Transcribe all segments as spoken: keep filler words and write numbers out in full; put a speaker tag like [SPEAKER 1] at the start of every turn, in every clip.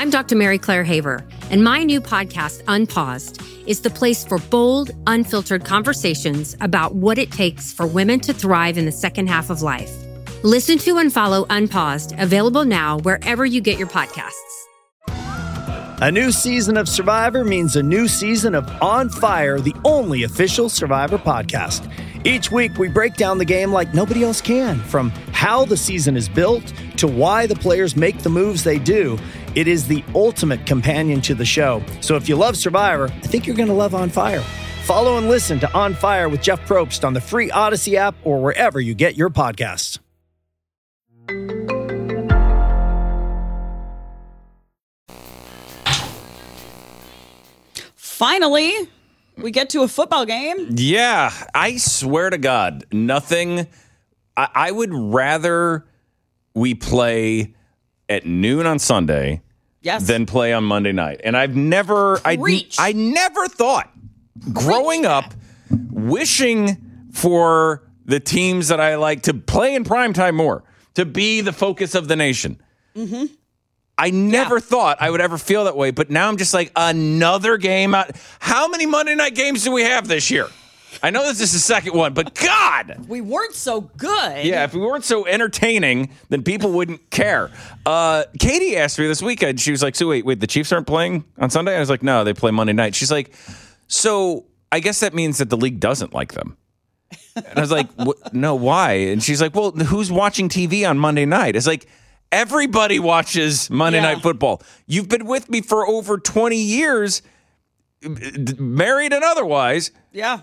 [SPEAKER 1] I'm Doctor Mary Claire Haver, and my new podcast, Unpaused, is the place for bold, unfiltered conversations about what it takes for women to thrive in the second half of life. Listen to and follow Unpaused, available now wherever you get your podcasts.
[SPEAKER 2] A new season of Survivor means a new season of On Fire, the only official Survivor podcast. Each week, we break down the game like nobody else can, from how the season is built to why the players make the moves they do. It is the ultimate companion to the show. So if you love Survivor, I think you're going to love On Fire. Follow and listen to On Fire with Jeff Probst on the free Odyssey app or wherever you get your podcasts.
[SPEAKER 3] Finally, we get to a football game.
[SPEAKER 4] Yeah, I swear to God, nothing. I, I would rather we play at noon on Sunday
[SPEAKER 3] yes.
[SPEAKER 4] than play on Monday night. And I've never, I, I never thought growing up, wishing for the teams that I like to play in primetime more, to be the focus of the nation.
[SPEAKER 3] Mm-hmm.
[SPEAKER 4] I never
[SPEAKER 3] yeah.
[SPEAKER 4] thought I would ever feel that way, but now I'm just like, another game out. How many Monday night games do we have this year? I know this is the second one, but God!
[SPEAKER 3] We weren't so good.
[SPEAKER 4] Yeah, if we weren't so entertaining, then people wouldn't care. Uh, Katie asked me this weekend, she was like, so wait, wait, the Chiefs aren't playing on Sunday? I was like, no, they play Monday night. She's like, so I guess that means that the league doesn't like them. And I was like, no, why? And she's like, well, who's watching T V on Monday night? It's like, everybody watches Monday yeah. Night Football. You've been with me for over twenty years, married and otherwise.
[SPEAKER 3] Yeah.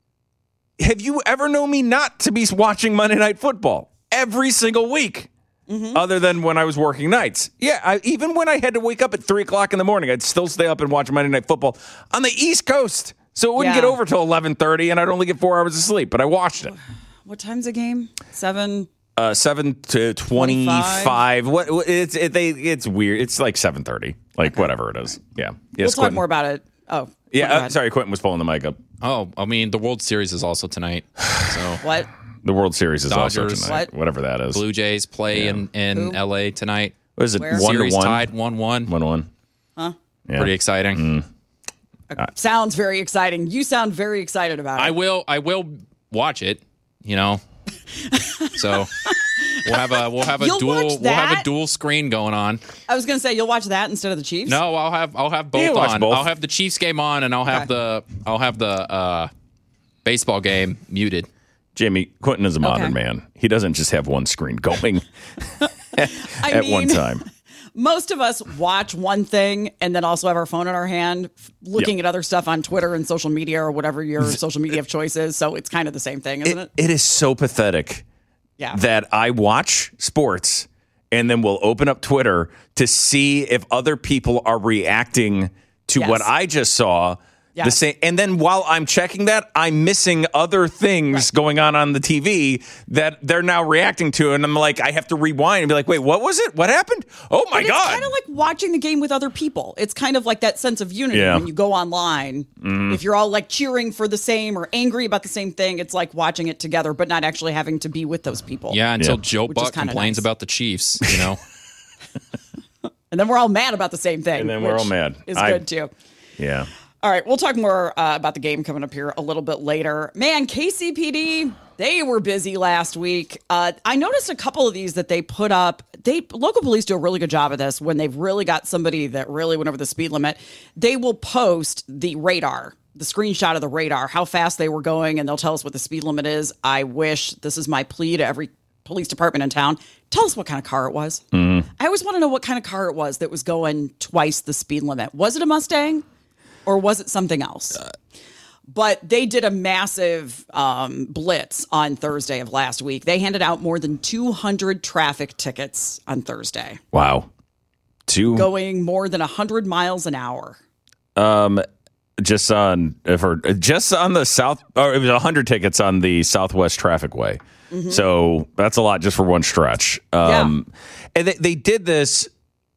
[SPEAKER 4] Have you ever known me not to be watching Monday Night Football every single week, mm-hmm. other than when I was working nights? Yeah, I, even when I had to wake up at three o'clock in the morning, I'd still stay up and watch Monday Night Football on the East Coast. So it wouldn't
[SPEAKER 3] yeah.
[SPEAKER 4] get over till eleven thirty, and I'd only get four hours of sleep, but I watched it.
[SPEAKER 3] What time's the game? Seven?
[SPEAKER 4] Uh, seven to twenty-five. What, what it's it, they it's weird. It's like seven thirty. Like okay. whatever it is. Yeah. Yes,
[SPEAKER 3] we'll talk
[SPEAKER 4] Quentin.
[SPEAKER 3] more about it. Oh.
[SPEAKER 4] Yeah. Uh, sorry, Quentin was pulling the mic up.
[SPEAKER 5] Oh, I mean, the World Series is also tonight. So
[SPEAKER 3] what?
[SPEAKER 4] The World Series is
[SPEAKER 5] Dodgers,
[SPEAKER 4] also tonight.
[SPEAKER 3] What?
[SPEAKER 4] Whatever that is.
[SPEAKER 5] Blue Jays play
[SPEAKER 4] yeah.
[SPEAKER 5] in in
[SPEAKER 3] Who?
[SPEAKER 5] L A tonight.
[SPEAKER 4] What is it?
[SPEAKER 3] Where?
[SPEAKER 4] One
[SPEAKER 5] Series
[SPEAKER 4] to one.
[SPEAKER 5] Tied one one.
[SPEAKER 4] One one.
[SPEAKER 3] Huh?
[SPEAKER 4] Yeah.
[SPEAKER 5] Pretty exciting.
[SPEAKER 4] Mm.
[SPEAKER 3] Uh, Sounds very exciting. You sound very excited about it.
[SPEAKER 5] I will. I will watch it. You know. So. We'll have a we'll have a
[SPEAKER 3] You'll
[SPEAKER 5] dual we'll have a dual screen going on.
[SPEAKER 3] I was gonna say you'll watch that instead of the Chiefs.
[SPEAKER 5] No, I'll have I'll have both
[SPEAKER 4] You watch
[SPEAKER 5] on.
[SPEAKER 4] both.
[SPEAKER 5] I'll have the Chiefs game on, and I'll have
[SPEAKER 3] Okay.
[SPEAKER 5] the I'll have the uh, baseball game muted.
[SPEAKER 4] Jamie, Quentin is a modern
[SPEAKER 3] Okay.
[SPEAKER 4] man. He doesn't just have one screen going at
[SPEAKER 3] I mean,
[SPEAKER 4] one time.
[SPEAKER 3] Most of us watch one thing and then also have our phone in our hand, looking
[SPEAKER 4] Yep.
[SPEAKER 3] at other stuff on Twitter and social media or whatever your social media of choice is. So it's kind of the same thing, isn't it?
[SPEAKER 4] It, it is so pathetic.
[SPEAKER 3] Yeah.
[SPEAKER 4] That I watch sports and then we'll open up Twitter to see if other people are reacting to
[SPEAKER 3] Yes.
[SPEAKER 4] what I just saw. The
[SPEAKER 3] Yes.
[SPEAKER 4] same, and then while I'm checking that, I'm missing other things
[SPEAKER 3] Right.
[SPEAKER 4] going on on the T V that they're now reacting to, and I'm like, I have to rewind and be like, wait, what was it? What happened? Oh my
[SPEAKER 3] But
[SPEAKER 4] god!
[SPEAKER 3] It's kind of like watching the game with other people. It's kind of like that sense of unity
[SPEAKER 4] Yeah.
[SPEAKER 3] when you go online.
[SPEAKER 4] Mm.
[SPEAKER 3] If you're all like cheering for the same or angry about the same thing, it's like watching it together, but not actually having to be with those people.
[SPEAKER 5] Yeah, until
[SPEAKER 4] Yeah.
[SPEAKER 5] Joe
[SPEAKER 3] Which is
[SPEAKER 5] Buck
[SPEAKER 3] kinda
[SPEAKER 5] complains
[SPEAKER 3] nice.
[SPEAKER 5] about the Chiefs. You know.
[SPEAKER 3] And then we're all mad about the same thing.
[SPEAKER 4] And then we're
[SPEAKER 3] which
[SPEAKER 4] all mad.
[SPEAKER 3] Is
[SPEAKER 4] I-
[SPEAKER 3] good too.
[SPEAKER 4] yeah.
[SPEAKER 3] All right, we'll talk more uh, about the game coming up here a little bit later. Man, K C P D, they were busy last week. Uh, I noticed a couple of these that they put up. They local police do a really good job of this when they've really got somebody that really went over the speed limit. They will post the radar, the screenshot of the radar, how fast they were going, and they'll tell us what the speed limit is. I wish, this is my plea to every police department in town, tell us what kind of car it was. Mm. I always want to know what kind of car it was that was going twice the speed limit. Was it a Mustang? Or was it something else? But they did a massive um, blitz on Thursday of last week. They handed out more than two hundred traffic tickets on Thursday.
[SPEAKER 4] Wow. Two
[SPEAKER 3] Going more than one hundred miles an hour.
[SPEAKER 4] Um, just on for just on the south, or it was a hundred tickets on the Southwest Traffic Way. Mm-hmm. So that's a lot just for one stretch. Um, yeah. And they, they did this.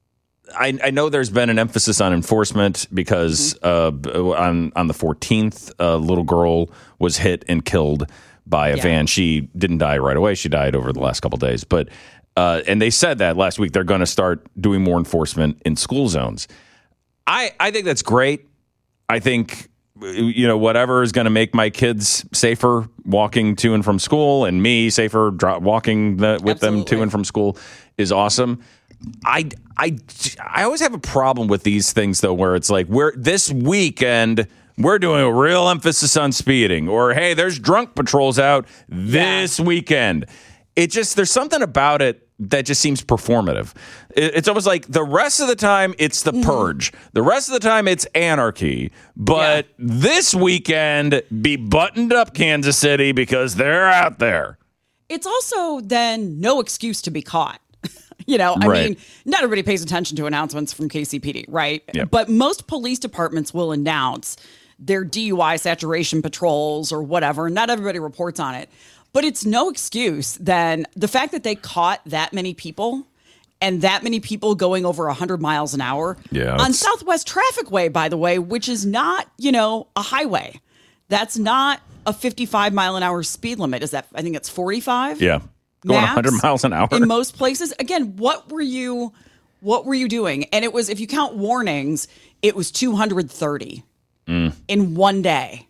[SPEAKER 4] I, I know there's been an emphasis on enforcement because mm-hmm. uh, on on the fourteenth, a little girl was hit and killed by a
[SPEAKER 3] yeah.
[SPEAKER 4] van. She didn't die right away. She died over the last couple of days. But Uh, and they said that last week they're going to start doing more enforcement in school zones. I, I think that's great. I think, you know, whatever is going to make my kids safer walking to and from school and me safer dro- walking the, with Absolutely. them to and from school is awesome. I, I, I always have a problem with these things, though, where it's like, we're this weekend, we're doing a real emphasis on speeding, or, hey, there's drunk patrols out this yeah. weekend. It just, there's something about it that just seems performative. It's almost like the rest of the time it's the purge. Mm-hmm. The rest of the time it's anarchy. But yeah. this weekend, be buttoned up, Kansas City, because they're out there.
[SPEAKER 3] It's also then no excuse to be caught. You know, I right. mean, not everybody pays attention to announcements from K C P D, right? Yep. But most police departments will announce their D U I saturation patrols or whatever. Not everybody reports on it. But it's no excuse then the fact that they caught that many people and that many people going over one hundred miles an hour yeah, on Southwest Trafficway, by the way, which is not, you know, a highway. That's not a fifty-five mile an hour speed limit. Is that, I think it's forty-five?
[SPEAKER 4] Yeah. Going one hundred miles an hour.
[SPEAKER 3] In most places. Again, what were you, what were you doing? And it was, if you count warnings, it was two hundred thirty mm. in one day.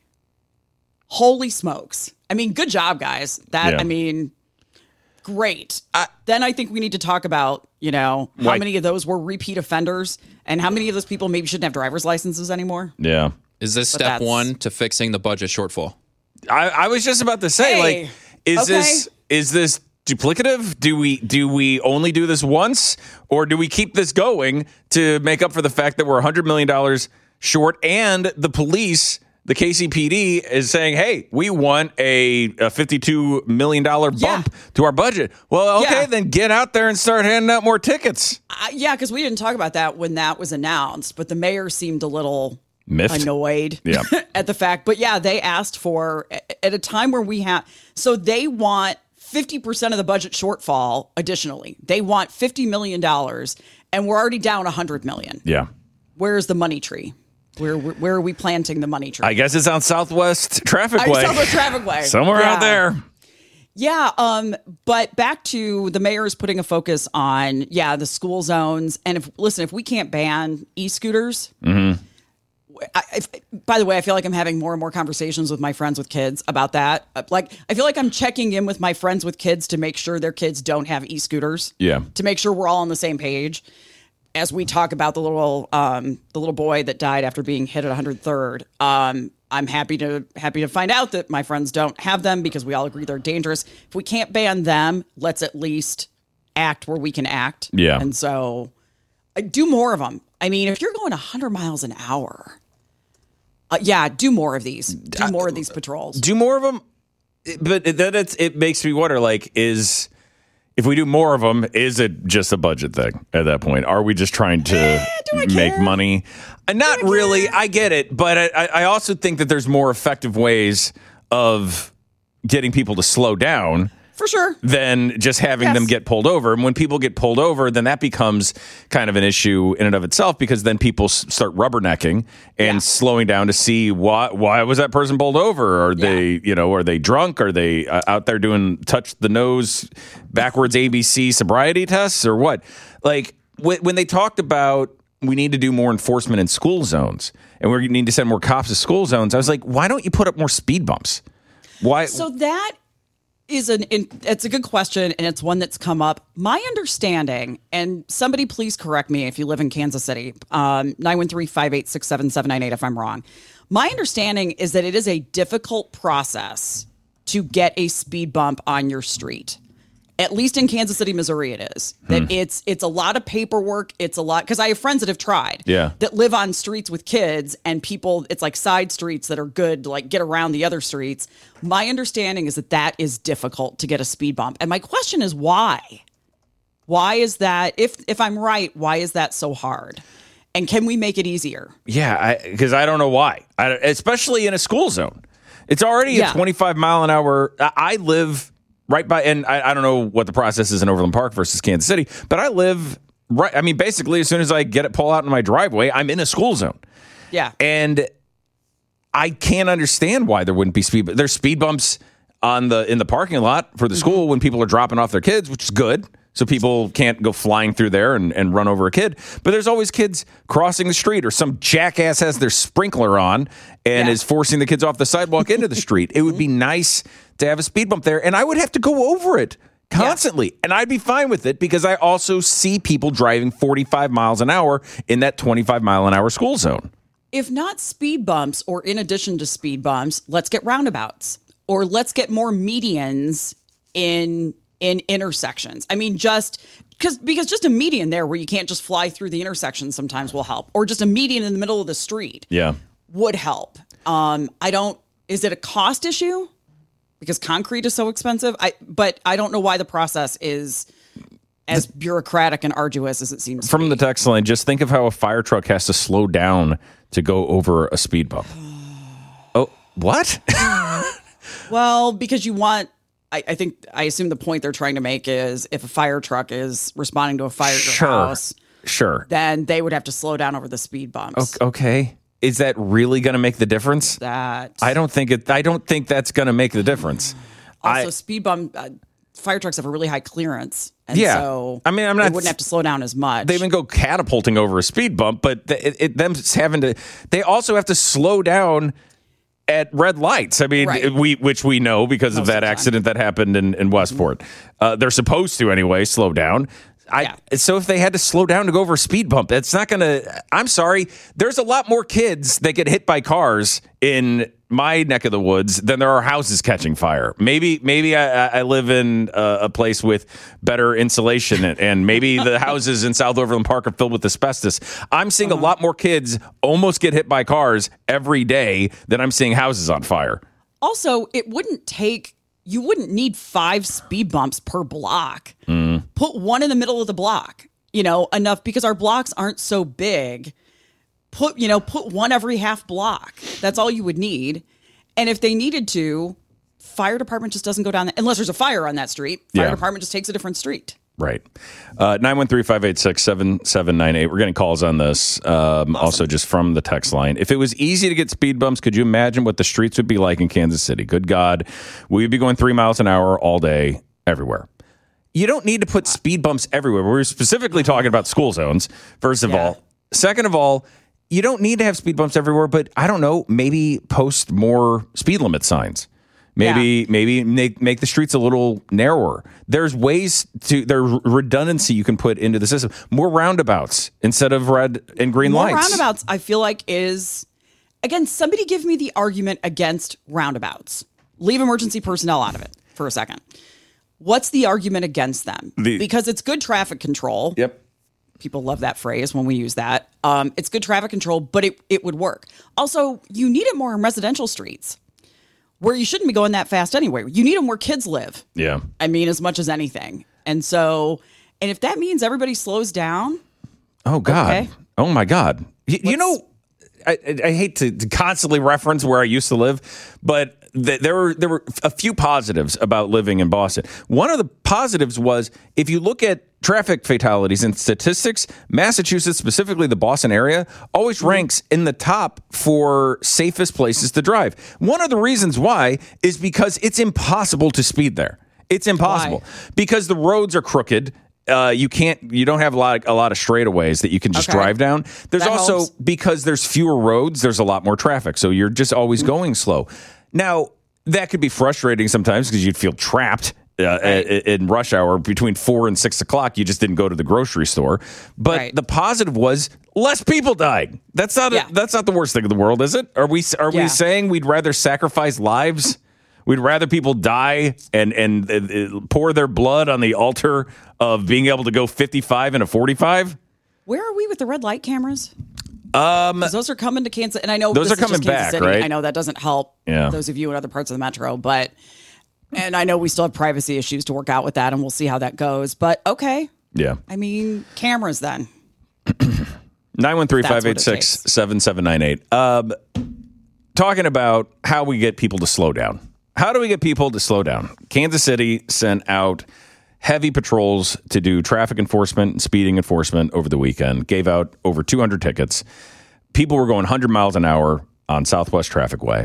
[SPEAKER 3] Holy smokes. I mean, good job, guys. That, yeah. I mean, great. Uh, then I think we need to talk about, you know, how like, many of those were repeat offenders and how many of those people maybe shouldn't have driver's licenses anymore.
[SPEAKER 4] Yeah.
[SPEAKER 5] Is this but step one to fixing the budget shortfall?
[SPEAKER 4] I, I was just about to say, hey, like, is okay. this is this duplicative? Do we do we only do this once, or do we keep this going to make up for the fact that we're one hundred million dollars short and the police, the K C P D, is saying, hey, we want a, a fifty-two million dollars bump yeah. to our budget. Well, okay, yeah. then get out there and start handing out more tickets.
[SPEAKER 3] Uh, yeah, because we didn't talk about that when that was announced, but the mayor seemed a little
[SPEAKER 4] miffed,
[SPEAKER 3] annoyed
[SPEAKER 4] yeah.
[SPEAKER 3] at the fact. But yeah, they asked for, at a time where we have, so they want fifty percent of the budget shortfall additionally. They want fifty million dollars, and we're already down one hundred million dollars.
[SPEAKER 4] Yeah.
[SPEAKER 3] Where's the money tree? Where where are we planting the money tree?
[SPEAKER 4] I guess it's on Southwest Trafficway.
[SPEAKER 3] Southwest Trafficway.
[SPEAKER 4] Somewhere
[SPEAKER 3] yeah.
[SPEAKER 4] out there.
[SPEAKER 3] Yeah. Um. But back to the mayor is putting a focus on, yeah, the school zones. And if listen, if we can't ban e-scooters, mm-hmm. I, if, by the way, I feel like I'm having more and more conversations with my friends with kids about that. Like, I feel like I'm checking in with my friends with kids to make sure their kids don't have e-scooters.
[SPEAKER 4] Yeah.
[SPEAKER 3] To make sure we're all on the same page. As we talk about the little um, the little boy that died after being hit at one hundred third, um, I'm happy to happy to find out that my friends don't have them because we all agree they're dangerous. If we can't ban them, let's at least act where we can act.
[SPEAKER 4] Yeah.
[SPEAKER 3] And so uh, do more of them. I mean, if you're going one hundred miles an hour, uh, yeah, do more of these. Do more of these patrols.
[SPEAKER 4] Do more of them. But then it's, it makes me wonder, like, is... if we do more of them, is it just a budget thing at that point? Are we just trying to
[SPEAKER 3] eh,
[SPEAKER 4] make money? Uh, not I really. I get it. But I, I also think that there's more effective ways of getting people to slow down.
[SPEAKER 3] For sure.
[SPEAKER 4] Than just having
[SPEAKER 3] yes.
[SPEAKER 4] them get pulled over. And when people get pulled over, then that becomes kind of an issue in and of itself, because then people s- start rubbernecking and yeah. slowing down to see why why was that person pulled over? Are yeah. they, you know, are they drunk? Are they uh, out there doing touch the nose backwards A B C sobriety tests or what? Like w- when they talked about we need to do more enforcement in school zones and we need to send more cops to school zones, I was like, why don't you put up more speed bumps? Why?
[SPEAKER 3] So that is an in, it's a good question, and it's one that's come up. My understanding, and somebody please correct me if you live in Kansas City, um, nine one three, five eight six, seven seven nine eight if I'm wrong. My understanding is that it is a difficult process to get a speed bump on your street. At least in Kansas City, Missouri, it is. That hmm. it's it's a lot of paperwork. It's a lot, because I have friends that have tried.
[SPEAKER 4] Yeah.
[SPEAKER 3] That live on streets with kids and people. It's like side streets that are good to like get around the other streets. My understanding is that that is difficult to get a speed bump. And my question is why? Why is that? If if I'm right, why is that so hard? And can we make it easier?
[SPEAKER 4] Yeah, because I, I don't know why. I, especially in a school zone, it's already yeah. a twenty-five mile an hour. I, I live. Right by, and I, I don't know what the process is in Overland Park versus Kansas City, but I live right. I mean, basically, as soon as I get it pull out in my driveway, I'm in a school zone.
[SPEAKER 3] Yeah,
[SPEAKER 4] and I can't understand why there wouldn't be speed. There's speed bumps on the in the parking lot for the mm-hmm. school when people are dropping off their kids, which is good. so people can't go flying through there and, and run over a kid. But there's always kids crossing the street, or some jackass has their sprinkler on and
[SPEAKER 3] Yeah.
[SPEAKER 4] is forcing the kids off the sidewalk into the street. It would be nice to have a speed bump there, and I would have to go over it constantly, yeah. and I'd be fine with it because I also see people driving forty-five miles an hour in that twenty-five mile an hour school zone.
[SPEAKER 3] If not speed bumps, or in addition to speed bumps, let's get roundabouts, or let's get more medians in in intersections. I mean, just because because just a median there where you can't just fly through the intersection sometimes will help, or just a median in the middle of the street,
[SPEAKER 4] yeah,
[SPEAKER 3] would help. Um, I don't. Is it a cost issue? Because concrete is so expensive. I but I don't know why the process is as bureaucratic and arduous as it seems
[SPEAKER 4] From
[SPEAKER 3] to
[SPEAKER 4] the
[SPEAKER 3] be.
[SPEAKER 4] text line, just think of how a fire truck has to slow down to go over a speed bump. Oh, what?
[SPEAKER 3] Well, because you want, I, I think, I assume the point they're trying to make is if a fire truck is responding to a fire at your
[SPEAKER 4] Sure.
[SPEAKER 3] house,
[SPEAKER 4] Sure.
[SPEAKER 3] then they would have to slow down over the speed bumps.
[SPEAKER 4] Okay. Is that really going to make the difference?
[SPEAKER 3] That
[SPEAKER 4] I don't think it. I don't think that's going to make the difference.
[SPEAKER 3] also
[SPEAKER 4] I,
[SPEAKER 3] speed bump uh, fire trucks have a really high clearance, and
[SPEAKER 4] Yeah.
[SPEAKER 3] so
[SPEAKER 4] I mean, I'm
[SPEAKER 3] they
[SPEAKER 4] not-
[SPEAKER 3] wouldn't have to slow down as much.
[SPEAKER 4] they even go catapulting over a speed bump, but th- it, it, them having to. They also have to slow down at red lights. I mean,
[SPEAKER 3] Right.
[SPEAKER 4] we which we know because of
[SPEAKER 3] Most
[SPEAKER 4] that
[SPEAKER 3] of the time.
[SPEAKER 4] accident that happened in, in Westport. Uh, they're supposed to anyway. Slow down. I,
[SPEAKER 3] Yeah.
[SPEAKER 4] So if they had to slow down to go over a speed bump, it's not going to. I'm sorry. There's a lot more kids that get hit by cars in my neck of the woods than there are houses catching fire. Maybe maybe I, I live in a, a place with better insulation, and, and maybe the houses in South Overland Park are filled with asbestos. I'm seeing
[SPEAKER 3] Uh-huh.
[SPEAKER 4] a lot more kids almost get hit by cars every day than I'm seeing houses on fire.
[SPEAKER 3] Also, it wouldn't take, you wouldn't need five speed bumps per block.
[SPEAKER 4] Mm.
[SPEAKER 3] Put one in the middle of the block, you know, enough because our blocks aren't so big. Put, you know, put one every half block. That's all you would need. And if they needed to, fire department just doesn't go down, that, unless there's a fire on that street. Fire
[SPEAKER 4] Yeah.
[SPEAKER 3] department just takes a different street.
[SPEAKER 4] Right. Uh, nine one three, five eight six, seven seven nine eight. We're getting calls on this. Um, Also, just from the text line. If it was easy to get speed bumps, could you imagine what the streets would be like in Kansas City? Good God. We'd be going three miles an hour all day, everywhere. You don't need to put speed bumps everywhere. We're specifically talking about school zones, first of
[SPEAKER 3] Yeah.
[SPEAKER 4] all. Second of all, you don't need to have speed bumps everywhere, but I don't know, maybe post more speed limit signs. Maybe
[SPEAKER 3] Yeah.
[SPEAKER 4] maybe make, make the streets a little narrower. There's ways to there's redundancy you can put into the system. More roundabouts instead of red and green
[SPEAKER 3] More
[SPEAKER 4] lights.
[SPEAKER 3] roundabouts, I feel like, is, again, somebody give me the argument against roundabouts. Leave emergency personnel out of it for a second. What's the argument against them?
[SPEAKER 4] The-
[SPEAKER 3] because it's good traffic control.
[SPEAKER 4] Yep.
[SPEAKER 3] People love that phrase when we use that. Um, it's good traffic control, but it, it would work. Also, you need it more in residential streets where you shouldn't be going that fast anyway. You need them where kids live.
[SPEAKER 4] Yeah.
[SPEAKER 3] I mean, as much as anything. And so, and if that means everybody slows down,
[SPEAKER 4] Oh God.
[SPEAKER 3] Okay.
[SPEAKER 4] Oh my God. Y- you know, I, I I hate to, to constantly reference where I used to live, but th- there were there were a few positives about living in Boston. One of the positives was if you look at traffic fatalities and statistics, Massachusetts, specifically the Boston area, always ranks in the top for safest places to drive. One of the reasons why is because it's impossible to speed there. It's impossible
[SPEAKER 3] Why?
[SPEAKER 4] because the roads are crooked. Uh, you can't. You don't have a lot, a lot of straightaways that you can just
[SPEAKER 3] Okay.
[SPEAKER 4] drive down. There's
[SPEAKER 3] That
[SPEAKER 4] also
[SPEAKER 3] helps.
[SPEAKER 4] because there's fewer roads. There's a lot more traffic, so you're just always going slow. Now that could be frustrating sometimes because you'd feel trapped uh,
[SPEAKER 3] Right.
[SPEAKER 4] i- in rush hour between four and six o'clock. You just didn't go to the grocery store. But
[SPEAKER 3] Right.
[SPEAKER 4] the positive was less people died. That's not.
[SPEAKER 3] Yeah.
[SPEAKER 4] A, that's not the worst thing in the world, is it? Are we? Are
[SPEAKER 3] Yeah.
[SPEAKER 4] we saying we'd rather sacrifice lives? We'd rather people die and, and uh, pour their blood on the altar of being able to go fifty-five and a forty-five.
[SPEAKER 3] where are we with the red light cameras? Um, those are coming to Kansas, and I know
[SPEAKER 4] Those
[SPEAKER 3] this
[SPEAKER 4] are
[SPEAKER 3] is just
[SPEAKER 4] coming
[SPEAKER 3] Kansas
[SPEAKER 4] back,
[SPEAKER 3] City.
[SPEAKER 4] right?
[SPEAKER 3] I know that doesn't help
[SPEAKER 4] Yeah.
[SPEAKER 3] those of you in other parts of the metro, but and I know we still have privacy issues to work out with that, and we'll see how that goes. But okay,
[SPEAKER 4] Yeah.
[SPEAKER 3] I mean, cameras then.
[SPEAKER 4] nine one three, five eight six, seven seven nine eight. Um, talking about how we get people to slow down. How do we get people to slow down? Kansas City sent out heavy patrols to do traffic enforcement and speeding enforcement over the weekend, gave out over two hundred tickets. People were going one hundred miles an hour on Southwest Traffic Way.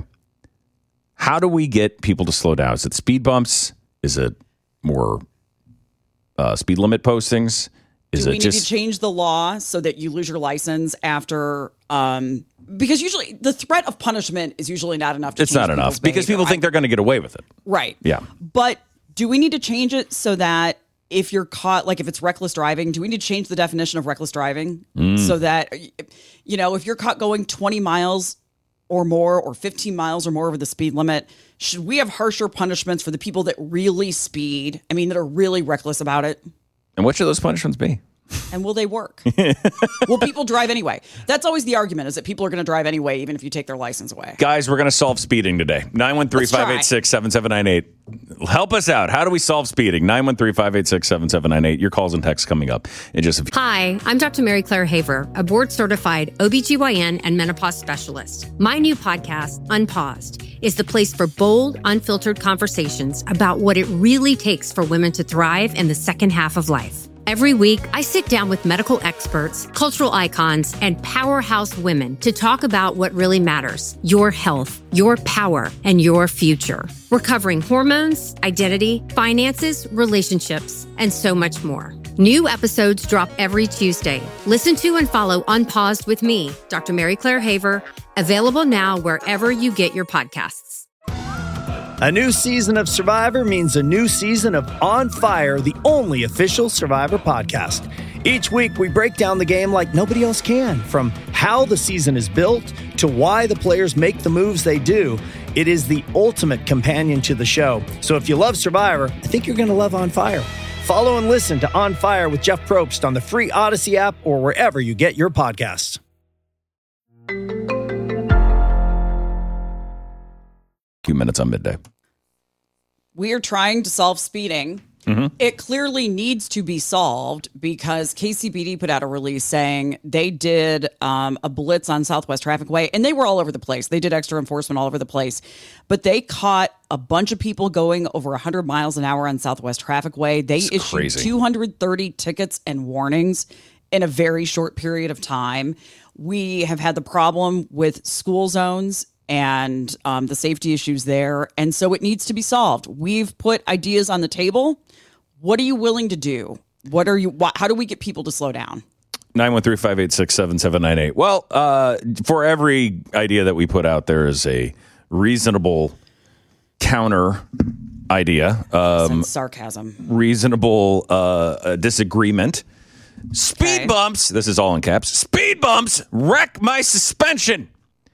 [SPEAKER 4] How do we get people to slow down? Is it speed bumps? Is it more uh, speed limit postings? Is
[SPEAKER 3] Do we
[SPEAKER 4] it
[SPEAKER 3] need
[SPEAKER 4] just
[SPEAKER 3] to change the law so that you lose your license after? Um, because usually the threat of punishment is usually not enough to
[SPEAKER 4] it's
[SPEAKER 3] change
[SPEAKER 4] not enough
[SPEAKER 3] people's
[SPEAKER 4] because
[SPEAKER 3] behavior.
[SPEAKER 4] people think
[SPEAKER 3] I-
[SPEAKER 4] they're going to get away with it.
[SPEAKER 3] Right.
[SPEAKER 4] Yeah.
[SPEAKER 3] But do we need to change it so that if you're caught, like if it's reckless driving, do we need to change the definition of reckless driving
[SPEAKER 4] Mm.
[SPEAKER 3] so that, you know, if you're caught going twenty miles or more or fifteen miles or more over the speed limit, should we have harsher punishments for the people that really speed? I mean, that are really reckless about it?
[SPEAKER 4] And what should those punishments be?
[SPEAKER 3] And will they work? Will people drive anyway? That's always the argument, is that people are going to drive anyway, even if you take their license away.
[SPEAKER 4] Guys, we're going to solve speeding today. nine one three, five eight six, seven seven nine eight. Help us out. How do we solve speeding? nine one three, five eight six, seven seven nine eight. Your calls and texts coming up in just a few.
[SPEAKER 1] Hi, I'm Doctor Mary Claire Haver, a board-certified O B G Y N and menopause specialist. My new podcast, Unpaused, is the place for bold, unfiltered conversations about what it really takes for women to thrive in the second half of life. Every week, I sit down with medical experts, cultural icons, and powerhouse women to talk about what really matters: your health, your power, and your future. We're covering hormones, identity, finances, relationships, and so much more. New episodes drop every Tuesday. Listen to and follow Unpaused with me, Doctor Mary Claire Haver, available now wherever you get your podcasts.
[SPEAKER 2] A new season of Survivor means a new season of On Fire, the only official Survivor podcast. Each week, we break down the game like nobody else can, from how the season is built to why the players make the moves they do. It is the ultimate companion to the show. So if you love Survivor, I think you're going to love On Fire. Follow and listen to On Fire with Jeff Probst on the free Odyssey app or wherever you get your podcasts.
[SPEAKER 4] Few minutes on midday.
[SPEAKER 3] We are trying to solve speeding.
[SPEAKER 4] Mm-hmm.
[SPEAKER 3] It clearly needs to be solved because K C P D put out a release saying they did um, a blitz on Southwest Traffic Way, and they were all over the place. They did extra enforcement all over the place, but they caught a bunch of people going over one hundred miles an hour on Southwest Traffic Way. They
[SPEAKER 4] It's
[SPEAKER 3] issued
[SPEAKER 4] crazy.
[SPEAKER 3] two hundred thirty tickets and warnings in a very short period of time. We have had the problem with school zones and um, the safety issues there. And so it needs to be solved. We've put ideas on the table. What are you willing to do? What are you, wh- how do we get people to slow down?
[SPEAKER 4] nine one three, five eight six, seven seven nine eight. Well, uh, for every idea that we put out, there is a reasonable counter idea, um,
[SPEAKER 3] That's sarcasm.
[SPEAKER 4] reasonable uh, uh, disagreement. Speed
[SPEAKER 3] Okay.
[SPEAKER 4] bumps, this is all in caps, speed bumps wreck my suspension.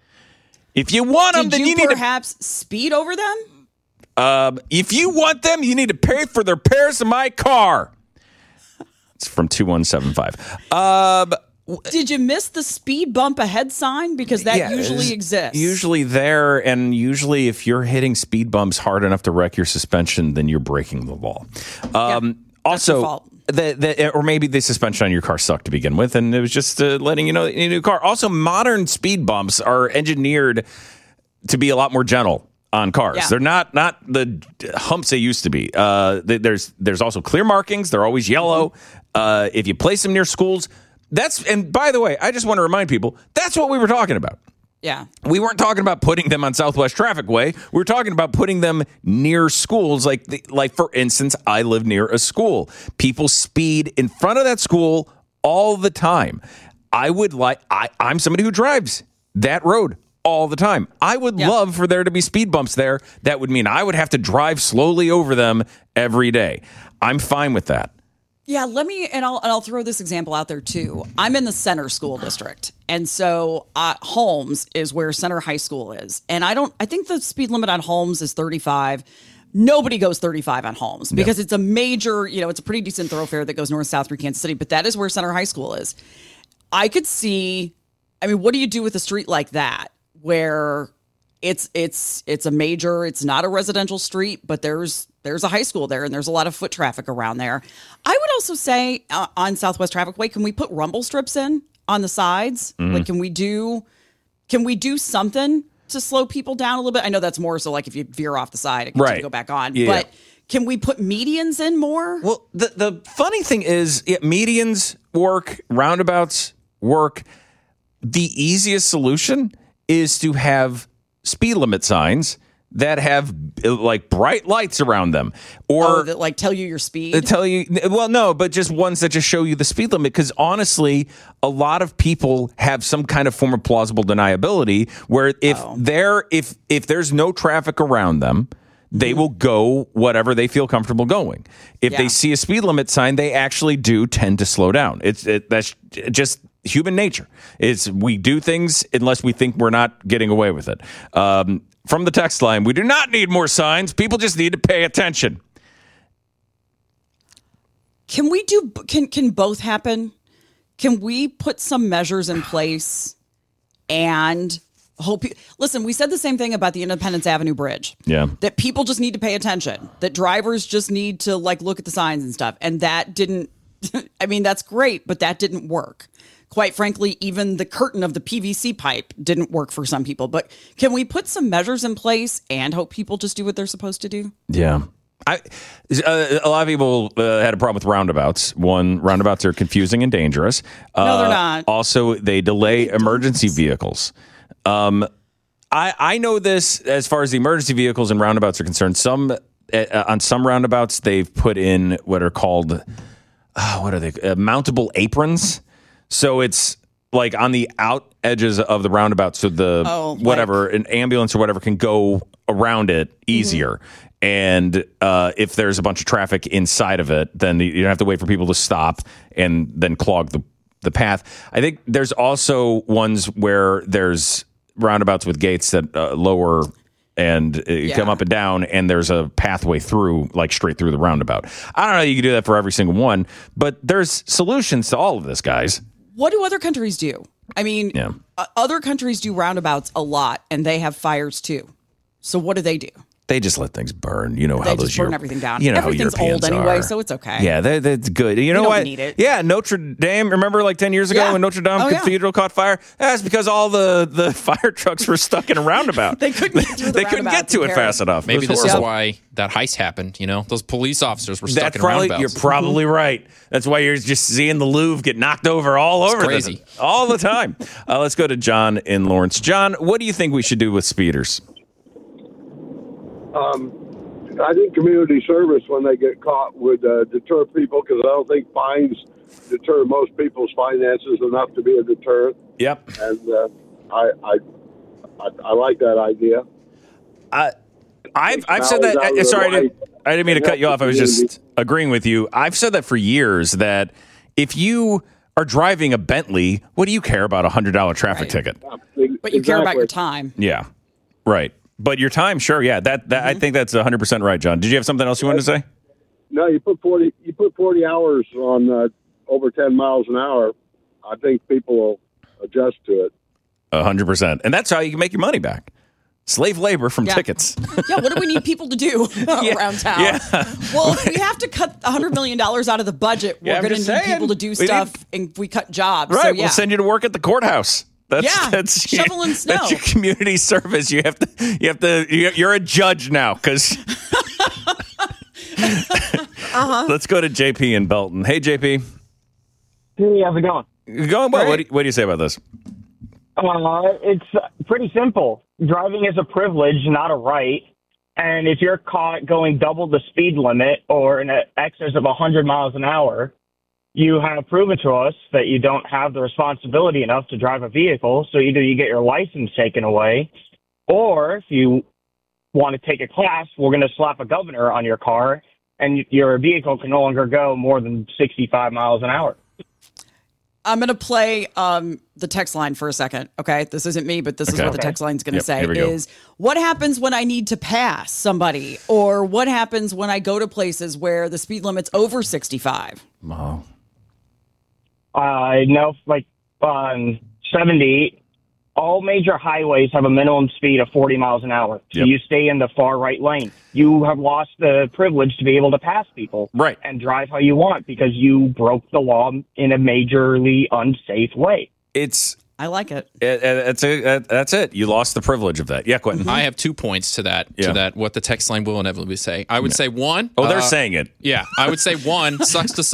[SPEAKER 4] If you want them,
[SPEAKER 3] Did
[SPEAKER 4] then
[SPEAKER 3] you,
[SPEAKER 4] you need to
[SPEAKER 3] perhaps speed over them?
[SPEAKER 4] Um, if you want them, you need to pay for the repairs of my car. It's from two one seven five. Um,
[SPEAKER 3] Did you miss the speed bump ahead sign? Because that
[SPEAKER 4] yeah,
[SPEAKER 3] usually
[SPEAKER 4] it's
[SPEAKER 3] exists.
[SPEAKER 4] Usually there, and usually if you're hitting speed bumps hard enough to wreck your suspension, then you're breaking the law. Um,
[SPEAKER 3] that's your
[SPEAKER 4] also,
[SPEAKER 3] fault.
[SPEAKER 4] the, the, or maybe the suspension on your car sucked to begin with, and it was just uh, letting you know that you need a new car. Also, modern speed bumps are engineered to be a lot more gentle on cars.
[SPEAKER 3] Yeah.
[SPEAKER 4] They're not not the humps they used to be. Uh, th- there's there's also clear markings. They're always yellow.
[SPEAKER 3] Mm-hmm.
[SPEAKER 4] Uh, if you place them near schools, that's and by the way, I just want to remind people that's what we were talking about.
[SPEAKER 3] Yeah.
[SPEAKER 4] We weren't talking about putting them on Southwest Traffic Way. We were talking about putting them near schools. Like, the, like for instance, I live near a school. People speed in front of that school all the time. I would like, I, I'm somebody who drives that road all the time. I would
[SPEAKER 3] Yeah.
[SPEAKER 4] love for there to be speed bumps there. That would mean I would have to drive slowly over them every day. I'm fine with that.
[SPEAKER 3] Yeah, let me, and I'll, and I'll throw this example out there too. I'm in the Center School District. And so uh, Holmes is where Center High School is. And I don't, I think the speed limit on Holmes is thirty-five. Nobody goes thirty-five on Holmes because it's a major, you know, it's a pretty decent thoroughfare that goes north-south through Kansas City, but that is where Center High School is. I could see, I mean, what do you do with a street like that where it's, it's, it's a major, it's not a residential street, but there's, there's a high school there and there's a lot of foot traffic around there. I would also say uh, on Southwest Traffic Way, can we put rumble strips in on the sides?
[SPEAKER 4] Mm-hmm.
[SPEAKER 3] Like, can we do, can we do something to slow people down a little bit? I know that's more so like if you veer off the side, it can
[SPEAKER 4] Right.
[SPEAKER 3] go back on.
[SPEAKER 4] Yeah.
[SPEAKER 3] But can we put medians in more?
[SPEAKER 4] Well, the the funny thing is, yeah, medians work, roundabouts work. The easiest solution is to have speed limit signs that have like bright lights around them, or
[SPEAKER 3] oh, that like tell you your speed.
[SPEAKER 4] They tell you, well, no, but just ones that just show you the speed limit. Because honestly, a lot of people have some kind of form of plausible deniability where if
[SPEAKER 3] oh.
[SPEAKER 4] there if if there's no traffic around them, they mm-hmm. will go whatever they feel comfortable going. If
[SPEAKER 3] yeah.
[SPEAKER 4] they see a speed limit sign, they actually do tend to slow down. It's it, that's just human nature. It's we do things unless we think we're not getting away with it. Um, From the text line, we do not need more signs. People just need to pay attention.
[SPEAKER 3] Can we do, can can both happen? Can we put some measures in place and hope, you, listen, we said the same thing about the Independence Avenue Bridge.
[SPEAKER 4] Yeah.
[SPEAKER 3] That people just need to pay attention. That drivers just need to like look at the signs and stuff. And that didn't, I mean, that's great, but that didn't work. Quite frankly, even the curtain of the P V C pipe didn't work for some people. But can we put some measures in place and hope people just do what they're supposed to do?
[SPEAKER 4] Yeah. I, uh, a lot of people uh, had a problem with roundabouts. One, roundabouts are confusing and dangerous. Uh,
[SPEAKER 3] no, they're not.
[SPEAKER 4] Also, they delay emergency vehicles. Um, I, I know this as far as the emergency vehicles and roundabouts are concerned. Some uh, on some roundabouts, they've put in what are called, uh, what are they, uh, mountable aprons. So it's like on the out edges of the roundabout, so the
[SPEAKER 3] oh,
[SPEAKER 4] whatever,
[SPEAKER 3] like,
[SPEAKER 4] an ambulance or whatever can go around it easier. Mm-hmm. And uh, if there's a bunch of traffic inside of it, then you don't have to wait for people to stop and then clog the, the path. I think there's also ones where there's roundabouts with gates that uh, lower and uh, yeah. come up and down, and there's a pathway through, like straight through the roundabout. I don't know, you can do that for every single one, but there's solutions to all of this, guys.
[SPEAKER 3] What do other countries do? I mean,
[SPEAKER 4] yeah.
[SPEAKER 3] uh, other countries do roundabouts a lot, and they have fires too. So what do they do?
[SPEAKER 4] They just let things burn. You know
[SPEAKER 3] they
[SPEAKER 4] how
[SPEAKER 3] just
[SPEAKER 4] those
[SPEAKER 3] burn
[SPEAKER 4] Euro-
[SPEAKER 3] everything down.
[SPEAKER 4] You know
[SPEAKER 3] Everything's
[SPEAKER 4] how
[SPEAKER 3] old anyway,
[SPEAKER 4] are.
[SPEAKER 3] so it's okay.
[SPEAKER 4] Yeah, that, that's good. You know
[SPEAKER 3] we don't
[SPEAKER 4] what?
[SPEAKER 3] Need it.
[SPEAKER 4] Yeah, Notre Dame. Remember, like ten years ago
[SPEAKER 3] yeah.
[SPEAKER 4] when Notre Dame
[SPEAKER 3] oh,
[SPEAKER 4] Cathedral
[SPEAKER 3] yeah.
[SPEAKER 4] caught fire? That's because all the, the fire trucks were stuck in a roundabout.
[SPEAKER 3] they couldn't get through the
[SPEAKER 4] They couldn't get to it fast enough.
[SPEAKER 5] Maybe this
[SPEAKER 4] horrible.
[SPEAKER 5] is why that heist happened. You know, those police officers were stuck
[SPEAKER 4] That's
[SPEAKER 5] in
[SPEAKER 4] probably,
[SPEAKER 5] roundabouts.
[SPEAKER 4] You're probably mm-hmm. right. That's why you're just seeing the Louvre get knocked over all
[SPEAKER 5] it's
[SPEAKER 4] over
[SPEAKER 5] crazy.
[SPEAKER 4] This, all the time. uh, let's go to John in Lawrence. John, what do you think we should do with speeders?
[SPEAKER 6] Um. I think community service, when they get caught, would uh, deter people, because I don't think fines deter most people's finances enough to be a deterrent.
[SPEAKER 4] Yep.
[SPEAKER 6] And uh, I, I, I, I like that idea.
[SPEAKER 4] I, I've I've said that. I, sorry, I didn't, I didn't mean to cut you off. I was just agreeing with you. I've said that for years. That if you are driving a Bentley, what do you care about a hundred dollar traffic
[SPEAKER 3] right.
[SPEAKER 4] ticket?
[SPEAKER 3] But you exactly. care about your time.
[SPEAKER 4] Yeah. Right. But your time, sure, yeah, that, that mm-hmm. I think that's one hundred percent right, John. Did you have something else you wanted to say?
[SPEAKER 6] No, you put forty. You put forty hours on uh, over ten miles an hour. I think people will adjust to it.
[SPEAKER 4] A hundred percent, and that's how you can make your money back. Slave labor from
[SPEAKER 3] yeah.
[SPEAKER 4] tickets.
[SPEAKER 3] Yeah, what do we need people to do
[SPEAKER 4] yeah.
[SPEAKER 3] around town?
[SPEAKER 4] Yeah.
[SPEAKER 3] Well, if we have to cut one hundred million dollars out of the budget, we're
[SPEAKER 4] yeah,
[SPEAKER 3] going to need
[SPEAKER 4] saying.
[SPEAKER 3] people to do
[SPEAKER 4] we
[SPEAKER 3] stuff,
[SPEAKER 4] need...
[SPEAKER 3] and we cut jobs.
[SPEAKER 4] Right,
[SPEAKER 3] so, yeah.
[SPEAKER 4] we'll send you to work at the courthouse. That's,
[SPEAKER 3] yeah,
[SPEAKER 4] that's
[SPEAKER 3] shoveling
[SPEAKER 4] your,
[SPEAKER 3] snow.
[SPEAKER 4] That's your community service. You have to. You have to. You're a judge now, because. uh-huh. Let's go to J P in Belton. Hey, J P.
[SPEAKER 7] Hey, how's it going?
[SPEAKER 4] Going well. What do, you, what do you say about this?
[SPEAKER 7] Uh, it's pretty simple. Driving is a privilege, not a right. And if you're caught going double the speed limit or in excess of one hundred miles an hour, you have proven to us that you don't have the responsibility enough to drive a vehicle. So either you get your license taken away, or if you want to take a class, we're going to slap a governor on your car, and your vehicle can no longer go more than sixty-five miles an hour.
[SPEAKER 3] I'm going to play um, the text line for a second. Okay. This isn't me, but this
[SPEAKER 4] okay.
[SPEAKER 3] is what the
[SPEAKER 7] okay.
[SPEAKER 3] text line is going to
[SPEAKER 4] yep,
[SPEAKER 3] say is what happens when I need to pass somebody, or what happens when I go to places where the speed limit's over sixty-five?
[SPEAKER 4] Wow.
[SPEAKER 7] I uh, know, like on seventy, all major highways have a minimum speed of forty miles an hour. So
[SPEAKER 4] yep.
[SPEAKER 7] you stay in the far right lane. You have lost the privilege to be able to pass people
[SPEAKER 4] right.
[SPEAKER 7] and drive how you want because you broke the law in a majorly unsafe way.
[SPEAKER 4] It's.
[SPEAKER 3] I like it.
[SPEAKER 4] it, it it's a, it that's it. You lost the privilege of that. Yeah, Quentin.
[SPEAKER 5] I have two points to that.
[SPEAKER 4] Yeah.
[SPEAKER 5] To that, what the text line will inevitably say. I would
[SPEAKER 4] yeah.
[SPEAKER 5] say one.
[SPEAKER 4] Oh, they're
[SPEAKER 5] uh,
[SPEAKER 4] saying it.
[SPEAKER 5] Yeah, I would say one. Sucks to suck.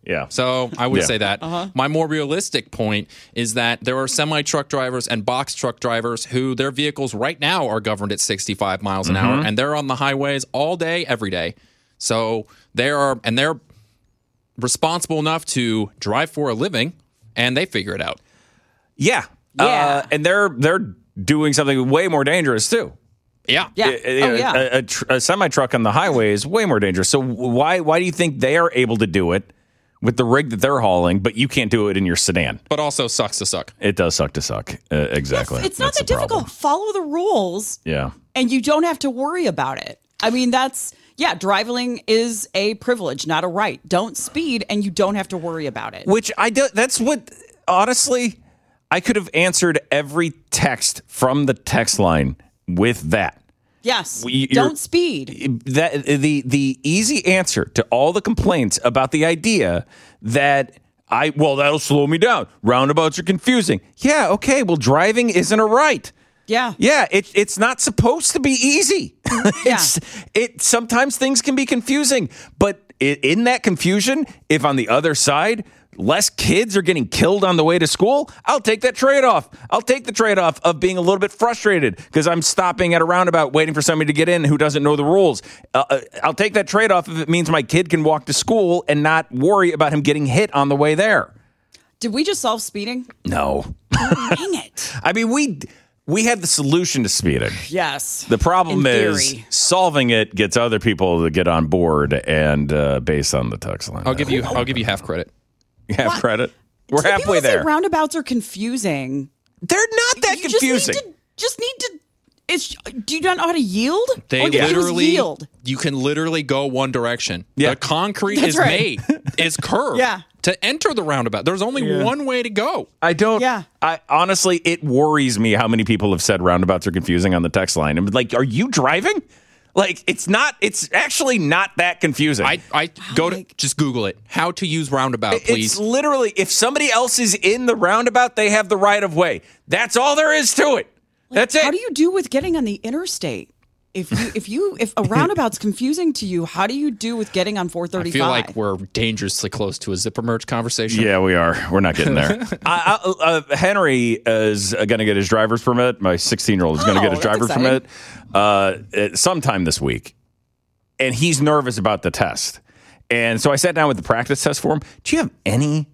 [SPEAKER 4] Yeah.
[SPEAKER 5] So I would
[SPEAKER 4] Yeah.
[SPEAKER 5] say that. Uh-huh. My more realistic point is that there are semi-truck drivers and box truck drivers who their vehicles right now are governed at sixty-five miles an
[SPEAKER 4] Mm-hmm.
[SPEAKER 5] hour, and they're on the highways all day, every day. So they are, and they're responsible enough to drive for a living, and they figure it out.
[SPEAKER 4] Yeah.
[SPEAKER 3] Yeah.
[SPEAKER 4] Uh, and they're they're doing something way more dangerous too.
[SPEAKER 5] Yeah.
[SPEAKER 3] Yeah.
[SPEAKER 4] Uh, you
[SPEAKER 3] oh,
[SPEAKER 4] know,
[SPEAKER 3] yeah.
[SPEAKER 4] A, a, tr- a semi truck on the highway is way more dangerous. So why why do you think they are able to do it with the rig that they're hauling, but you can't do it in your sedan?
[SPEAKER 5] But also sucks to suck.
[SPEAKER 4] It does suck to suck. Uh, exactly.
[SPEAKER 3] It's not
[SPEAKER 4] That's
[SPEAKER 3] that
[SPEAKER 4] the
[SPEAKER 3] difficult.
[SPEAKER 4] problem.
[SPEAKER 3] Follow the rules.
[SPEAKER 4] Yeah.
[SPEAKER 3] And you don't have to worry about it. I mean, that's, yeah, driving is a privilege, not a right. Don't speed and you don't have to worry about it.
[SPEAKER 4] Which I do. That's what, honestly, I could have answered every text from the text line with that.
[SPEAKER 3] Yes.
[SPEAKER 4] We- you're-
[SPEAKER 3] Don't speed.
[SPEAKER 4] That the the easy answer to all the complaints about the idea that I well that'll slow me down. Roundabouts are confusing. Yeah, okay. Well, driving isn't a right.
[SPEAKER 3] Yeah.
[SPEAKER 4] Yeah, it, it's not supposed to be easy. it's it sometimes things can be confusing, but i- in that confusion, if on the other side less kids are getting killed on the way to school, I'll take that trade-off. I'll take the trade-off of being a little bit frustrated because I'm stopping at a roundabout waiting for somebody to get in who doesn't know the rules. Uh, I'll take that trade-off if it means my kid can walk to school and not worry about him getting hit on the way there.
[SPEAKER 3] Did we just solve speeding?
[SPEAKER 4] No.
[SPEAKER 3] Dang it.
[SPEAKER 4] I mean, we we have the solution to speeding.
[SPEAKER 3] Yes.
[SPEAKER 4] The problem
[SPEAKER 3] In
[SPEAKER 4] is
[SPEAKER 3] theory.
[SPEAKER 4] solving it gets other people to get on board and uh, based on the text line.
[SPEAKER 5] I'll give you. I'll give you half credit.
[SPEAKER 4] Half
[SPEAKER 3] What?
[SPEAKER 4] credit. We're
[SPEAKER 3] So
[SPEAKER 4] halfway
[SPEAKER 3] people that say
[SPEAKER 4] there.
[SPEAKER 3] roundabouts are confusing.
[SPEAKER 4] They're not that
[SPEAKER 3] You
[SPEAKER 4] confusing.
[SPEAKER 3] Just need to, just need to it's, do you not know how to yield?
[SPEAKER 5] They
[SPEAKER 3] All you have to do is
[SPEAKER 5] literally,
[SPEAKER 3] yield.
[SPEAKER 5] you can literally go one direction.
[SPEAKER 4] Yeah.
[SPEAKER 5] The concrete
[SPEAKER 3] That's
[SPEAKER 5] is
[SPEAKER 3] right.
[SPEAKER 5] made, is curved.
[SPEAKER 3] Yeah.
[SPEAKER 5] To enter the roundabout, there's only one way to go.
[SPEAKER 4] I don't.
[SPEAKER 3] Yeah.
[SPEAKER 4] I honestly, it worries me how many people have said roundabouts are confusing on the text line. I'm like, are you driving? Like, it's not. It's actually not that confusing.
[SPEAKER 5] I, I go to
[SPEAKER 3] like-
[SPEAKER 5] just Google it. How to use roundabout, please.
[SPEAKER 4] It's literally, if somebody else is in the roundabout, they have the right of way. That's all there is to it. That's it.
[SPEAKER 3] How do you do with getting on the interstate? If you if you if a roundabout's confusing to you, how do you do with getting on four
[SPEAKER 5] I
[SPEAKER 3] thirty-five?
[SPEAKER 5] feel like we're dangerously close to a zipper merge conversation.
[SPEAKER 4] Yeah, we are. We're not getting there. I, I, uh, Henry is going to get his driver's permit. My sixteen-year-old is going to
[SPEAKER 3] Oh,
[SPEAKER 4] get his
[SPEAKER 3] that's
[SPEAKER 4] driver's
[SPEAKER 3] exciting.
[SPEAKER 4] permit uh, at- sometime this week. And he's nervous about the test. And so I sat down with the practice test for him. Do you have any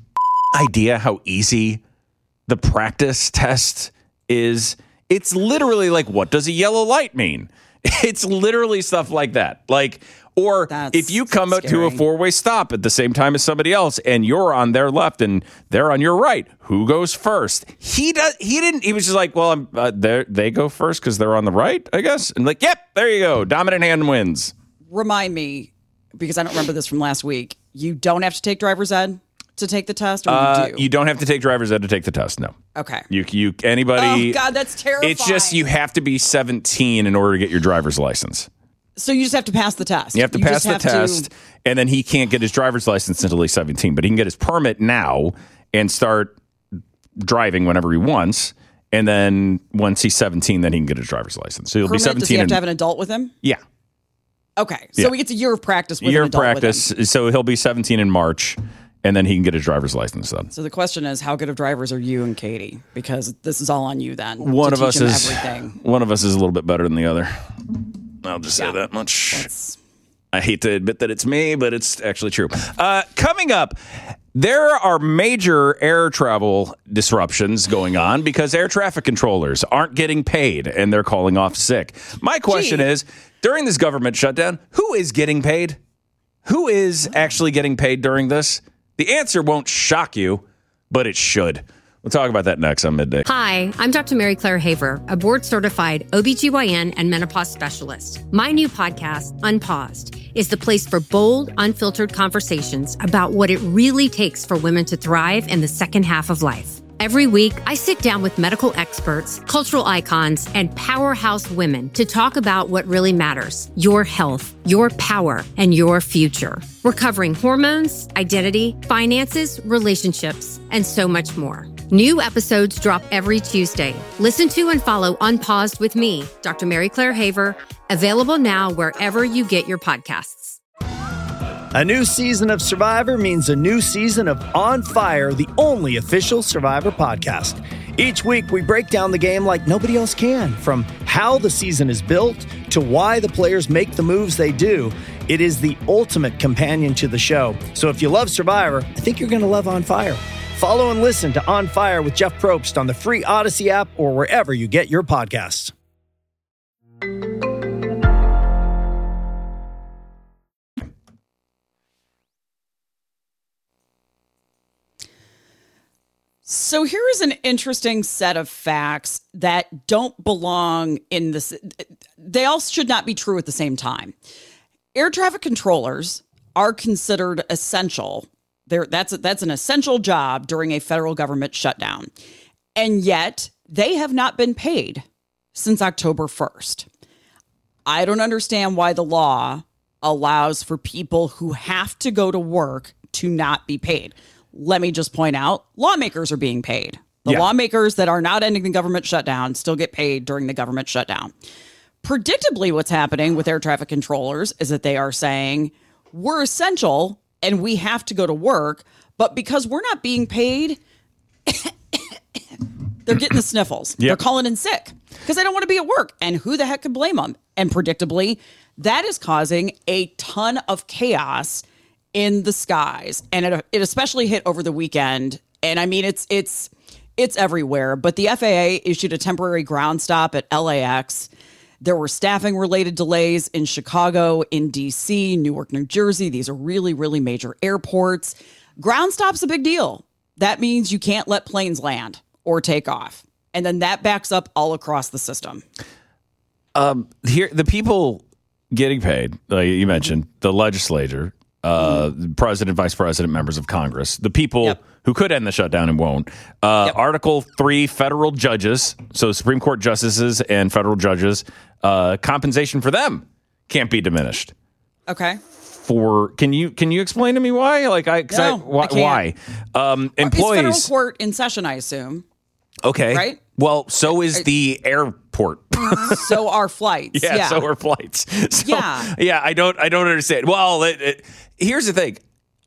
[SPEAKER 4] idea how easy the practice test is? It's literally like, what does a yellow light mean? It's literally stuff like that. Like, or
[SPEAKER 3] That's
[SPEAKER 4] if you come out to a
[SPEAKER 3] scary.
[SPEAKER 4] four-way stop at the same time as somebody else and you're on their left and they're on your right, who goes first? He does. He didn't. He was just like, well, I'm, uh, they they go first because they're on the right, I guess. And like, yep, there you go. Dominant hand wins.
[SPEAKER 3] Remind me, because I don't remember this from last week. You don't have to take driver's ed to take the test, or
[SPEAKER 4] Uh,
[SPEAKER 3] you do?
[SPEAKER 4] you don't have to take driver's ed to take the test. No.
[SPEAKER 3] okay.
[SPEAKER 4] You you anybody.
[SPEAKER 3] Oh, God, that's terrifying.
[SPEAKER 4] It's just you have to be seventeen in order to get your driver's license.
[SPEAKER 3] So you just have to pass the test.
[SPEAKER 4] You have to pass
[SPEAKER 3] just
[SPEAKER 4] the
[SPEAKER 3] have to-
[SPEAKER 4] test, and then he can't get his driver's license until he's seventeen. But he can get his permit now and start driving whenever he wants. And then once he's seventeen, then he can get his driver's license. So he'll be
[SPEAKER 3] permit,
[SPEAKER 4] seventeen.
[SPEAKER 3] does he have
[SPEAKER 4] and,
[SPEAKER 3] to have an adult with him?
[SPEAKER 4] yeah,
[SPEAKER 3] Okay. So
[SPEAKER 4] Yeah.
[SPEAKER 3] he gets a year of practice with
[SPEAKER 4] year
[SPEAKER 3] an
[SPEAKER 4] of
[SPEAKER 3] adult
[SPEAKER 4] practice.
[SPEAKER 3] with him.
[SPEAKER 4] So he'll be seventeen in March, and then he can get his driver's license then.
[SPEAKER 3] So the question is, how good of drivers are you and Katie? Because this is all on you then.
[SPEAKER 4] One
[SPEAKER 3] to
[SPEAKER 4] of
[SPEAKER 3] teach
[SPEAKER 4] us
[SPEAKER 3] him
[SPEAKER 4] is
[SPEAKER 3] everything.
[SPEAKER 4] one of us is a little bit better than the other. I'll just say
[SPEAKER 3] Yeah.
[SPEAKER 4] that much.
[SPEAKER 3] It's-
[SPEAKER 4] I hate to admit that it's me, but it's actually true. Uh, coming up, there are major air travel disruptions going on because air traffic controllers aren't getting paid and they're calling off sick. My question
[SPEAKER 3] Gee.
[SPEAKER 4] is, during this government shutdown, who is getting paid? Who is actually getting paid during this? The answer won't shock you, but it should. We'll talk about that next on Midday.
[SPEAKER 1] Hi, I'm Doctor Mary Claire Haver, a board-certified O B G Y N and menopause specialist. My new podcast, Unpaused, is the place for bold, unfiltered conversations about what it really takes for women to thrive in the second half of life. Every week, I sit down with medical experts, cultural icons, and powerhouse women to talk about what really matters: your health, your power, and your future. We're covering hormones, identity, finances, relationships, and so much more. New episodes drop every Tuesday. Listen to and follow Unpaused with me, Doctor Mary Claire Haver, available now wherever you get your podcasts.
[SPEAKER 2] A new season of Survivor means a new season of On Fire, the only official Survivor podcast. Each week, we break down the game like nobody else can, from how the season is built to why the players make the moves they do. It is the ultimate companion to the show. So if you love Survivor, I think you're going to love On Fire. Follow and listen to On Fire with Jeff Probst on the free Odyssey app or wherever you get your podcasts.
[SPEAKER 3] So here is an interesting set of facts that don't belong in this. They all should not be true at the same time. Air traffic controllers are considered essential. They're, that's, a, that's an essential job during a federal government shutdown. And yet they have not been paid since October first. I don't understand why the law allows for people who have to go to work to not be paid. Let me just point out, lawmakers are being paid. The
[SPEAKER 4] yeah.
[SPEAKER 3] lawmakers that are not ending the government shutdown still get paid during the government shutdown. Predictably, what's happening with air traffic controllers is that they are saying, we're essential and we have to go to work, but because we're not being paid, they're getting the sniffles.
[SPEAKER 4] Yep.
[SPEAKER 3] They're calling in sick because they don't want to be at work. And who the heck could blame them? And predictably, that is causing a ton of chaos in the skies. And it, it especially hit over the weekend. And I mean, it's it's it's everywhere. But the F A A issued a temporary ground stop at L A X. There were staffing related delays in Chicago, in D C, Newark, New Jersey. These are really, really major airports. Ground stop's a big deal. That means you can't let planes land or take off. And then that backs up all across the system.
[SPEAKER 4] Um, here, the people getting paid, like you mentioned, the legislature, uh, mm-hmm. president, vice president, members of Congress, the people yep. who could end the shutdown and won't. Uh, yep. Article three, federal judges, so Supreme Court justices and federal judges, uh, compensation for them can't be diminished.
[SPEAKER 3] Okay.
[SPEAKER 4] For can you can you explain to me why? Like I, cause
[SPEAKER 3] no,
[SPEAKER 4] I why?
[SPEAKER 3] I can't.
[SPEAKER 4] why? Um, employees.
[SPEAKER 3] It's federal court in session, I assume.
[SPEAKER 4] Okay.
[SPEAKER 3] Right.
[SPEAKER 4] Well, so is the airport.
[SPEAKER 3] So are flights.
[SPEAKER 4] Yeah,
[SPEAKER 3] yeah.
[SPEAKER 4] so are flights. So,
[SPEAKER 3] yeah.
[SPEAKER 4] Yeah, I don't I don't understand. Well, it, it, here's the thing.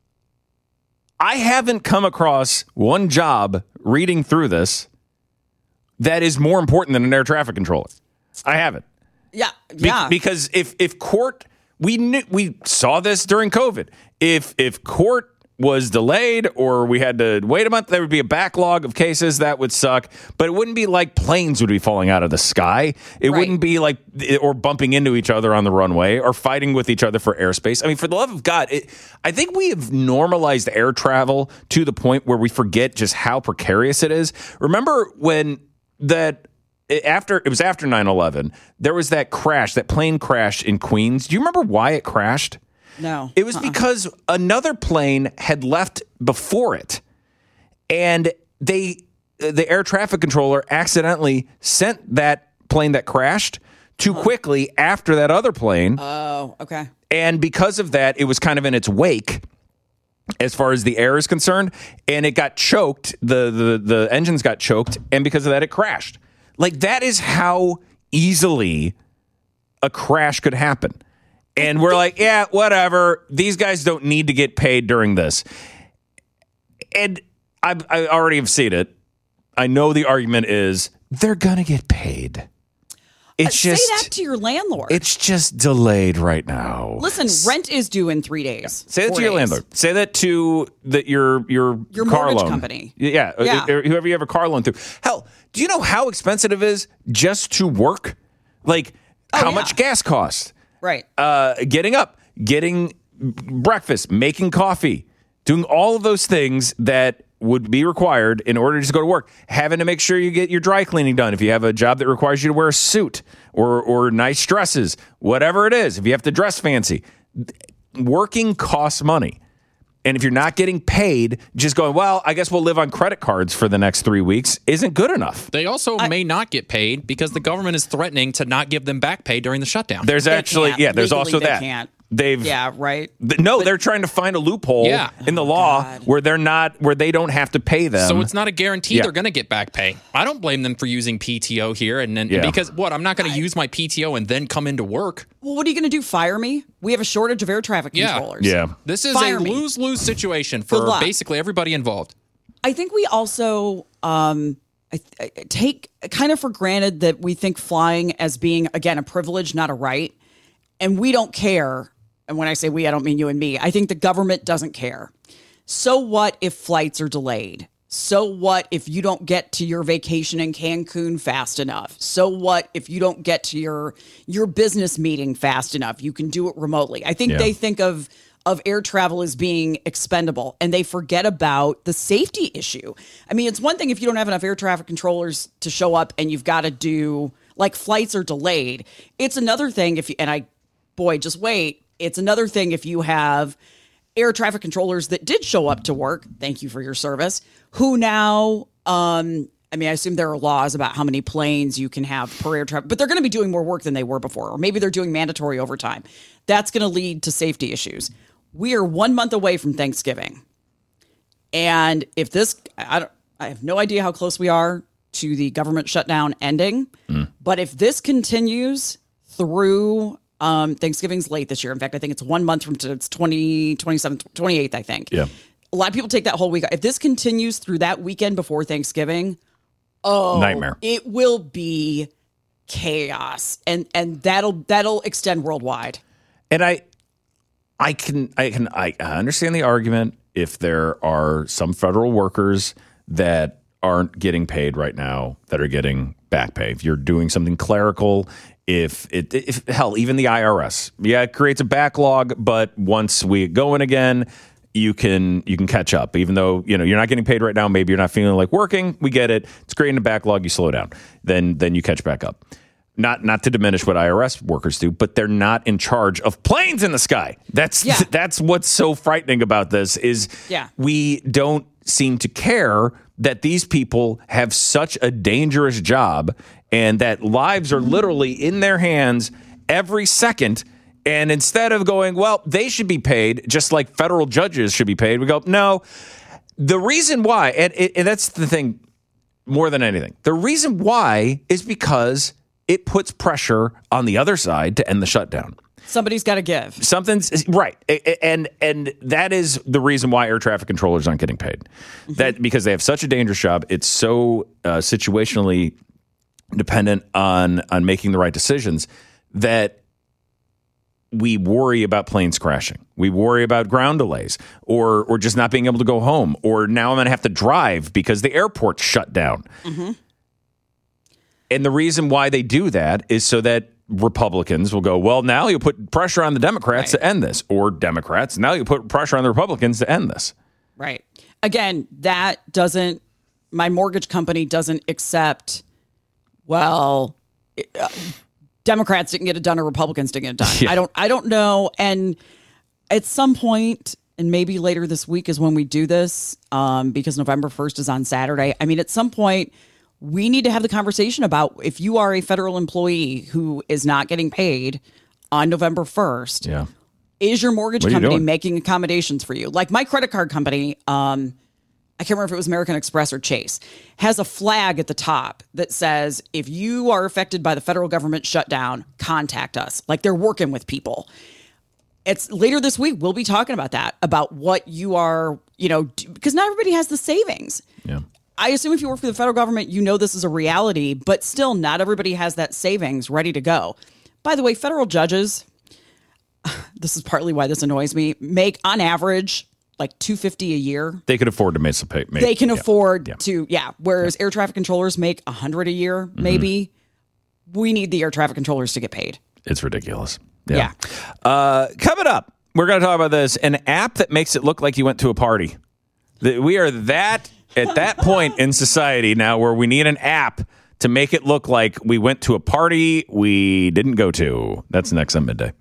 [SPEAKER 4] I haven't come across one job reading through this that is more important than an air traffic controller. I haven't.
[SPEAKER 3] Yeah. Yeah.
[SPEAKER 4] Be- because if if court we knew we saw this during COVID. If if court was delayed or we had to wait a month, there would be a backlog of cases. That would suck. But it wouldn't be like planes would be falling out of the sky. It right. wouldn't be like, or bumping into each other on the runway or fighting with each other for airspace. I mean, for the love of God, it, I think we have normalized air travel to the point where we forget just how precarious it is. Remember when that after it was after nine eleven, there was that crash, that plane crash in Queens. Do you remember why it crashed?
[SPEAKER 3] No.
[SPEAKER 4] It was
[SPEAKER 3] uh-uh.
[SPEAKER 4] because another plane had left before it, and they, the air traffic controller accidentally sent that plane that crashed too quickly after that other plane.
[SPEAKER 3] Oh, okay.
[SPEAKER 4] And because of that, it was kind of in its wake as far as the air is concerned, and it got choked. The, the, the engines got choked, and because of that, it crashed. Like, that is how easily a crash could happen. And we're like, yeah, whatever. These guys don't need to get paid during this. And I, I already have seen it. I know the argument is they're going to get paid. It's
[SPEAKER 3] uh,
[SPEAKER 4] just
[SPEAKER 3] say that to your landlord.
[SPEAKER 4] It's just delayed right now.
[SPEAKER 3] Listen, rent is due in three days.
[SPEAKER 4] Yeah. Say that to your
[SPEAKER 3] days.
[SPEAKER 4] landlord. Say that to the, your your
[SPEAKER 3] your
[SPEAKER 4] car
[SPEAKER 3] mortgage
[SPEAKER 4] loan
[SPEAKER 3] company.
[SPEAKER 4] Yeah,
[SPEAKER 3] yeah.
[SPEAKER 4] Or whoever you have a car loan through. Hell, do you know how expensive it is just to work? Like
[SPEAKER 3] oh,
[SPEAKER 4] how
[SPEAKER 3] yeah.
[SPEAKER 4] much gas costs?
[SPEAKER 3] Right.
[SPEAKER 4] Uh, getting up, getting breakfast, making coffee, doing all of those things that would be required in order to just go to work. Having to make sure you get your dry cleaning done if you have a job that requires you to wear a suit or or nice dresses, whatever it is. If you have to dress fancy, working costs money. And if you're not getting paid, just going, well, I guess we'll live on credit cards for the next three weeks isn't good enough.
[SPEAKER 5] They also
[SPEAKER 3] I,
[SPEAKER 5] may not get paid because the government is threatening to not give them back pay during the shutdown.
[SPEAKER 4] There's
[SPEAKER 3] they
[SPEAKER 4] actually,
[SPEAKER 3] can't.
[SPEAKER 4] yeah, there's
[SPEAKER 3] Legally,
[SPEAKER 4] also
[SPEAKER 3] they
[SPEAKER 4] that.
[SPEAKER 3] Can't.
[SPEAKER 4] They've
[SPEAKER 3] Yeah, right.
[SPEAKER 4] th- no, they're trying to find a loophole
[SPEAKER 5] Yeah.
[SPEAKER 4] in the law
[SPEAKER 3] God.
[SPEAKER 4] where they're not where they don't have to pay them.
[SPEAKER 5] So it's not a guarantee
[SPEAKER 4] Yeah.
[SPEAKER 5] they're going to get back pay. I don't blame them for using P T O here, and then
[SPEAKER 4] Yeah.
[SPEAKER 5] because what I'm not going to use my P T O and then come into work.
[SPEAKER 3] Well, what are you going to do? Fire me? We have a shortage of air traffic
[SPEAKER 5] Yeah.
[SPEAKER 3] controllers.
[SPEAKER 4] yeah.
[SPEAKER 5] This is
[SPEAKER 3] Fire
[SPEAKER 5] a
[SPEAKER 3] me.
[SPEAKER 5] lose-lose situation
[SPEAKER 3] Good
[SPEAKER 5] for
[SPEAKER 3] luck.
[SPEAKER 5] basically everybody involved.
[SPEAKER 3] I think we also um, I, I take kind of for granted that we think flying as being, again, a privilege, not a right. And we don't care. And when I say we, I don't mean you and me. I think the government doesn't care. So what if flights are delayed? So what if you don't get to your vacation in Cancun fast enough? So what if you don't get to your your business meeting fast enough? You can do it remotely. I think
[SPEAKER 4] Yeah.
[SPEAKER 3] they think of of air travel as being expendable, and they forget about the safety issue. I mean, it's one thing if you don't have enough air traffic controllers to show up and you've got to do, like, flights are delayed. It's another thing if you, and I, boy, just wait. It's another thing if you have air traffic controllers that did show up to work, thank you for your service, who now, um, I mean, I assume there are laws about how many planes you can have per air traffic, but they're going to be doing more work than they were before, or maybe they're doing mandatory overtime. That's going to lead to safety issues. We are one month away from Thanksgiving. And if this, I don't, I have no idea how close we are to the government shutdown ending,
[SPEAKER 4] Mm.
[SPEAKER 3] but if this continues through um, Thanksgiving's late this year. In fact, I think it's one month from, it's twenty, twenty-seventh, twenty-eighth, I think.
[SPEAKER 4] Yeah.
[SPEAKER 3] A lot of people take that whole week. If this continues through that weekend before Thanksgiving, oh,
[SPEAKER 4] Nightmare.
[SPEAKER 3] It will be chaos. And and that'll that'll extend worldwide.
[SPEAKER 4] And I, I can, I can, I understand the argument if there are some federal workers that aren't getting paid right now that are getting back pay. If you're doing something clerical, if it, if hell, even the I R S, yeah, it creates a backlog, but once we get going again, you can you can catch up. Even though you know you're not getting paid right now, maybe you're not feeling like working. We get it. It's creating a backlog. You slow down, then then you catch back up. Not not to diminish what I R S workers do, but they're not in charge of planes in the sky. That's
[SPEAKER 3] Yeah.
[SPEAKER 4] that's what's so frightening about this is
[SPEAKER 3] Yeah.
[SPEAKER 4] we don't seem to care that these people have such a dangerous job and that lives are literally in their hands every second. And instead of going, well, they should be paid just like federal judges should be paid, we go, no. The reason why, and, and that's the thing more than anything, the reason why is because it puts pressure on the other side to end the shutdown.
[SPEAKER 3] Somebody's got to give.
[SPEAKER 4] Something's right, and and that is the reason why air traffic controllers aren't getting paid. Mm-hmm. That because they have such a dangerous job, it's so uh, situationally dependent on on making the right decisions that we worry about planes crashing. We worry about ground delays, or or just not being able to go home, or now I'm going to have to drive because the airport's shut down. Mm-hmm. And the reason why they do that is so that Republicans will go, well, now you put pressure on the Democrats
[SPEAKER 3] Right.
[SPEAKER 4] to end this, or Democrats, now you put pressure on the Republicans to end this.
[SPEAKER 3] Right. Again, that doesn't, my mortgage company doesn't accept, well, uh, Democrats didn't get it done or Republicans didn't get it done.
[SPEAKER 4] Yeah.
[SPEAKER 3] I don't, I don't know. And at some point, and maybe later this week is when we do this, um, because November first is on Saturday. I mean, at some point, we need to have the conversation about if you are a federal employee who is not getting paid on November first.
[SPEAKER 4] Yeah.
[SPEAKER 3] Is your mortgage
[SPEAKER 4] What are you
[SPEAKER 3] company
[SPEAKER 4] doing?
[SPEAKER 3] making accommodations for you? Like my credit card company, um, I can't remember if it was American Express or Chase, has a flag at the top that says, if you are affected by the federal government shutdown, contact us. Like they're working with people. It's later this week. We'll be talking about that, about what you are, you know, because not everybody has the savings.
[SPEAKER 4] Yeah.
[SPEAKER 3] I assume if you work for the federal government, you know this is a reality, but still not everybody has that savings ready to go. By the way, federal judges, this is partly why this annoys me, make on average like two hundred fifty dollars a year.
[SPEAKER 4] They could afford to make some pay. Make,
[SPEAKER 3] They can
[SPEAKER 4] yeah.
[SPEAKER 3] afford
[SPEAKER 4] Yeah.
[SPEAKER 3] to, yeah. Whereas air traffic controllers make one hundred dollars a year, maybe. We need the air traffic controllers to get paid.
[SPEAKER 4] It's ridiculous. Yeah. Uh, coming up, we're going to talk about this, an app that makes it look like you went to a party. The- We are that at that point in society now where we need an app to make it look like we went to a party we didn't go to. That's next on Midday.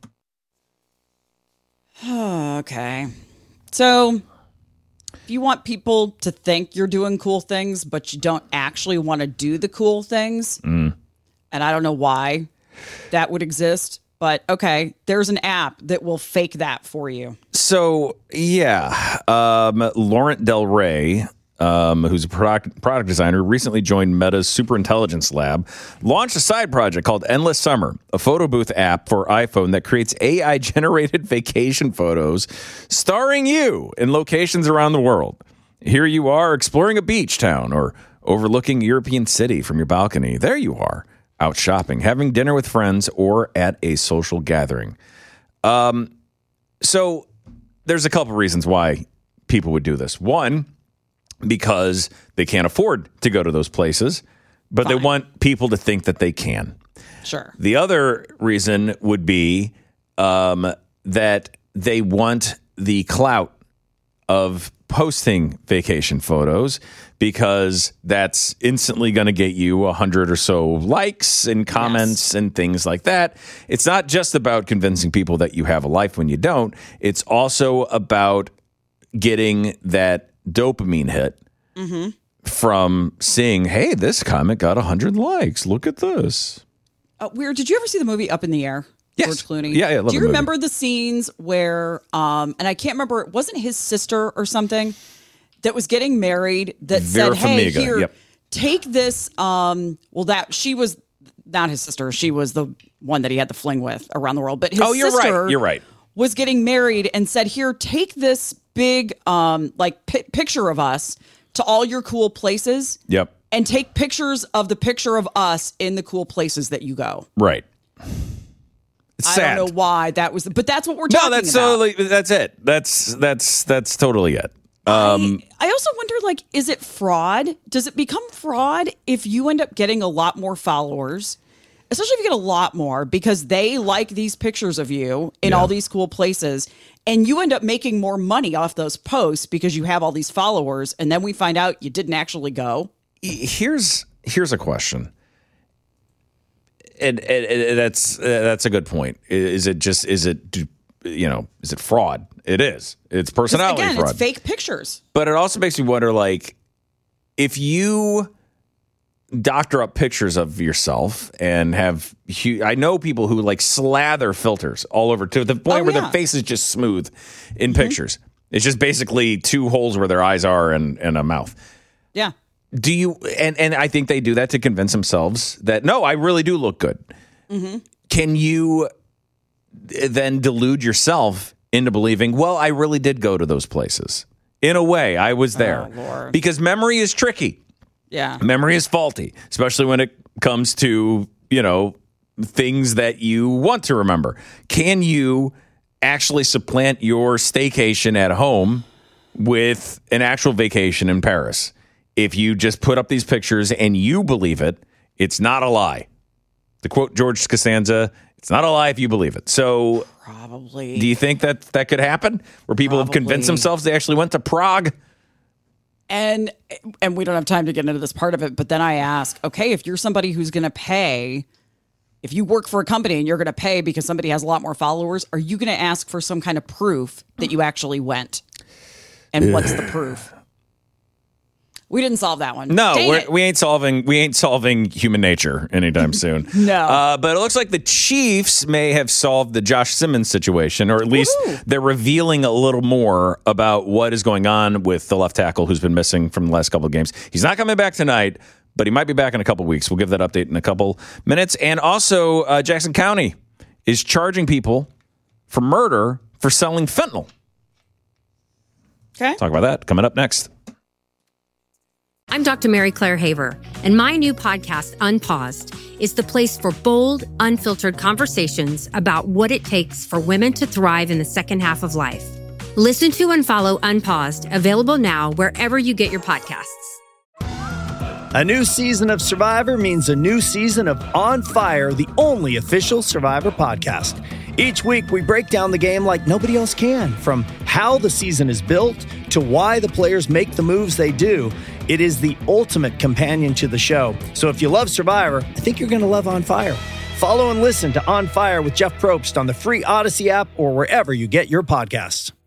[SPEAKER 3] Okay. So if you want people to think you're doing cool things, but you don't actually want to do the cool things,
[SPEAKER 4] Mm.
[SPEAKER 3] and I don't know why that would exist, But okay, there's an app that will fake that for you.
[SPEAKER 4] So, yeah, um, Laurent Del Rey, um, who's a product, product designer, recently joined Meta's Superintelligence Lab, launched a side project called Endless Summer, a photo booth app for iPhone that creates A I-generated vacation photos starring you in locations around the world. Here you are exploring a beach town or overlooking a European city from your balcony. There you are, out shopping, having dinner with friends, or at a social gathering. Um, so there's a couple reasons why people would do this. One, because they can't afford to go to those places, but Fine. They want people to think that they can.
[SPEAKER 3] Sure.
[SPEAKER 4] The other reason would be um, that they want the clout of posting vacation photos, because that's instantly going to get you a hundred or so likes and comments yes. and things like that. It's not just about convincing people that you have a life when you don't. It's also about getting that dopamine hit mm-hmm. from seeing, hey, this comment got a hundred likes. Look at this.
[SPEAKER 3] Uh, weird. Did you ever see the movie Up in the Air?
[SPEAKER 4] Yes.
[SPEAKER 3] George Clooney.
[SPEAKER 4] Yeah, yeah.
[SPEAKER 3] Do you
[SPEAKER 4] the
[SPEAKER 3] remember
[SPEAKER 4] movie.
[SPEAKER 3] the scenes where, um, and I can't remember, it wasn't his sister or something that was getting married that
[SPEAKER 4] Vera
[SPEAKER 3] said, hey,
[SPEAKER 4] Farmiga.
[SPEAKER 3] here,
[SPEAKER 4] Yep.
[SPEAKER 3] take this. Um, well, that she was not his sister. She was the one that he had the fling with around the world. But his
[SPEAKER 4] oh, you're
[SPEAKER 3] sister
[SPEAKER 4] right. You're right.
[SPEAKER 3] was getting married and said, here, take this big um, like pi- picture of us to all your cool places.
[SPEAKER 4] Yep.
[SPEAKER 3] And take pictures of the picture of us in the cool places that you go.
[SPEAKER 4] Right. It's sad.
[SPEAKER 3] I don't know why that was, but that's what we're talking
[SPEAKER 4] No, that's
[SPEAKER 3] about.
[SPEAKER 4] totally. That's it. That's that's that's totally it. Um,
[SPEAKER 3] I, I also wonder, like, is it fraud? Does it become fraud if you end up getting a lot more followers, especially if you get a lot more because they like these pictures of you in
[SPEAKER 4] Yeah.
[SPEAKER 3] all these cool places, and you end up making more money off those posts because you have all these followers, and then we find out you didn't actually go?
[SPEAKER 4] here's here's a question. And, and, and that's uh, that's a good point. Is it just is it you know is it fraud? It is. It's personality
[SPEAKER 3] Again,
[SPEAKER 4] fraud.
[SPEAKER 3] it's fake pictures.
[SPEAKER 4] But it also makes me wonder, like, if you doctor up pictures of yourself and have hu- I know people who like slather filters all over to the point
[SPEAKER 3] Oh,
[SPEAKER 4] where
[SPEAKER 3] yeah.
[SPEAKER 4] their face is just smooth in pictures. It's just basically two holes where their eyes are and, and a mouth.
[SPEAKER 3] Yeah.
[SPEAKER 4] Do you and and I think they do that to convince themselves that no, I really do look good.
[SPEAKER 3] Mm-hmm.
[SPEAKER 4] Can you then delude yourself into believing, well, I really did go to those places? In a way, I was there.
[SPEAKER 3] Oh, Lord.
[SPEAKER 4] Because memory is tricky.
[SPEAKER 3] Yeah.
[SPEAKER 4] Memory is faulty, especially when it comes to, you know, things that you want to remember. Can you actually supplant your staycation at home with an actual vacation in Paris? If you just put up these pictures and you believe it, it's not a lie. To quote George Costanza, it's not a lie if you believe it. So
[SPEAKER 3] Probably.
[SPEAKER 4] do you think that that could happen where people have convinced
[SPEAKER 3] Probably.
[SPEAKER 4] themselves they actually went to Prague?
[SPEAKER 3] And and we don't have time to get into this part of it, but then I ask, okay, if you're somebody who's going to pay, if you work for a company and you're going to pay because somebody has a lot more followers, are you going to ask for some kind of proof that you actually went? And what's the proof? We didn't solve that one.
[SPEAKER 4] No,
[SPEAKER 3] Dang
[SPEAKER 4] we're,
[SPEAKER 3] it.
[SPEAKER 4] we ain't solving we ain't solving human nature anytime soon.
[SPEAKER 3] No.
[SPEAKER 4] uh, but it looks like the Chiefs may have solved the Josh Simmons situation, or at least
[SPEAKER 3] Woohoo.
[SPEAKER 4] they're revealing a little more about what is going on with the left tackle who's been missing from the last couple of games. He's not coming back tonight, but he might be back in a couple weeks. We'll give that update in a couple minutes. And also, uh, Jackson County is charging people for murder for selling fentanyl.
[SPEAKER 3] Okay.
[SPEAKER 4] Talk about that coming up next.
[SPEAKER 1] I'm Doctor Mary Claire Haver, and my new podcast, Unpaused, is the place for bold, unfiltered conversations about what it takes for women to thrive in the second half of life. Listen to and follow Unpaused, available now wherever you get your podcasts.
[SPEAKER 2] A new season of Survivor means a new season of On Fire, the only official Survivor podcast. Each week, we break down the game like nobody else can, from how the season is built to why the players make the moves they do. It is the ultimate companion to the show. So if you love Survivor, I think you're going to love On Fire. Follow and listen to On Fire with Jeff Probst on the free Odyssey app or wherever you get your podcasts.